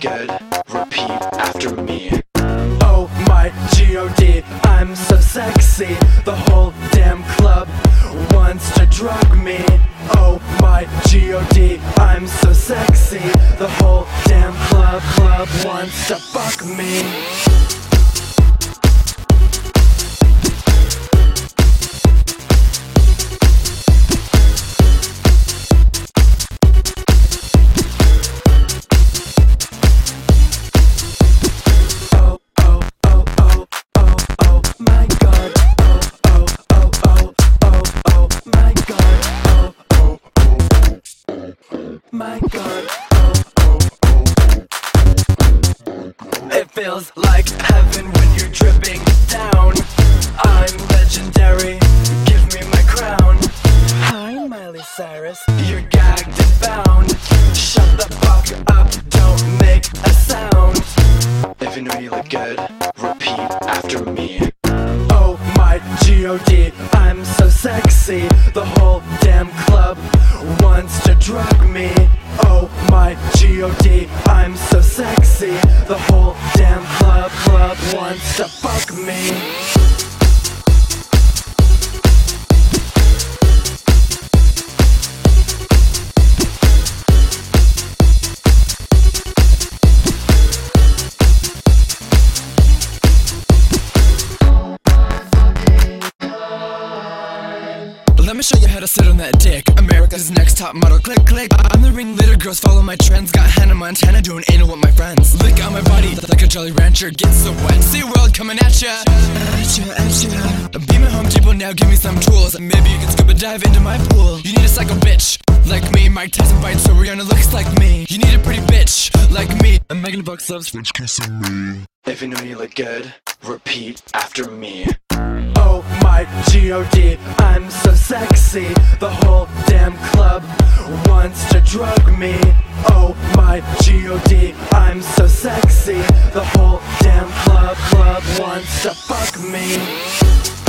good, repeat after me. Oh my God, I'm so sexy. The whole damn club wants to drug me. Oh my God, I'm so sexy. The whole damn club wants to fuck me. My God, it feels like heaven when you're dripping down. I'm legendary, give me my crown. Hi Miley Cyrus, you're gagged and bound. Shut the fuck up, don't make a sound. If you know you look good, repeat after me. Oh my God, I'm so sexy. The whole damn club wants to drug me. Oh my God, I'm so sexy. The whole damn club wants to fuck me. Let me show you how to sit on that dick. America's next top model, click, click. I'm the ringleader, girls follow my trends. Got Hannah Montana doing anal with my friends. Lick on my body like a Jolly Rancher, get so wet. See world coming at ya. Be my Home Depot now, give me some tools. Maybe you can scuba dive into my pool. You need a psycho bitch like me. Mike Tyson bites so Rihanna looks like me. You need a pretty bitch like me. And Megan Fox loves French kissing me. If you know you look good, repeat after me. Oh my God, I'm so sexy. The whole damn club wants to drug me. Oh my God, I'm so sexy. The whole damn club wants to fuck me.